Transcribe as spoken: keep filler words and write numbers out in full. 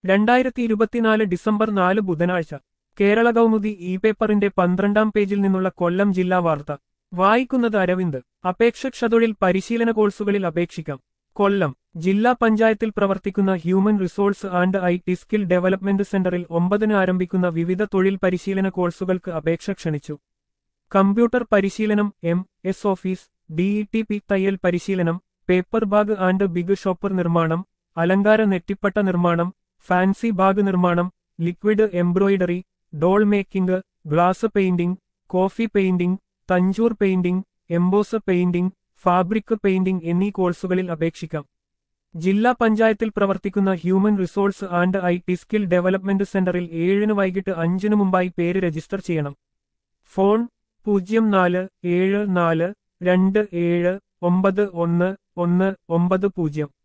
രണ്ടായിരത്തി ഇരുപത്തിനാല് ഡിസംബർ നാല് ബുധനാഴ്ച കേരള കൗമുദി ഇ പേപ്പറിന്റെ പന്ത്രണ്ടാം പേജിൽ നിന്നുള്ള കൊല്ലം ജില്ലാ വാർത്ത വായിക്കുന്നത് അരവിന്ദ്. അപേക്ഷതൊഴിൽ പരിശീലന കോഴ്സുകളിൽ അപേക്ഷിക്കാം. കൊല്ലം ജില്ലാ പഞ്ചായത്തിൽ പ്രവർത്തിക്കുന്ന human resource and I T skill development സെന്ററിൽ ഒമ്പതിന് ആരംഭിക്കുന്ന വിവിധ തൊഴിൽ പരിശീലന കോഴ്സുകൾക്ക് അപേക്ഷ ക്ഷണിച്ചു. കമ്പ്യൂട്ടർ പരിശീലനം, M S office, D E T P തയ്യൽ പരിശീലനം, paper bag and big shopper നിർമ്മാണം, അലങ്കാര നെറ്റിപ്പട്ട നിർമ്മാണം, ഫാൻസി ബാഗ് നിർമ്മാണം, liquid embroidery, doll making, glass painting, coffee painting, Tanjore painting, emboss painting, fabric painting എന്നീ കോഴ്സുകളിൽ അപേക്ഷിക്കാം. ജില്ലാ പഞ്ചായത്തിൽ പ്രവർത്തിക്കുന്ന human resource and I T skill development സെന്ററിൽ ഏഴിന് വൈകിട്ട് അഞ്ചിന് മുമ്പായി പേര് രജിസ്റ്റർ ചെയ്യണം. ഫോൺ പൂജ്യം നാല് ഏഴ് നാല് രണ്ട് ഏഴ് ഒമ്പത് ഒന്ന് ഒന്ന് ഒമ്പത് പൂജ്യം.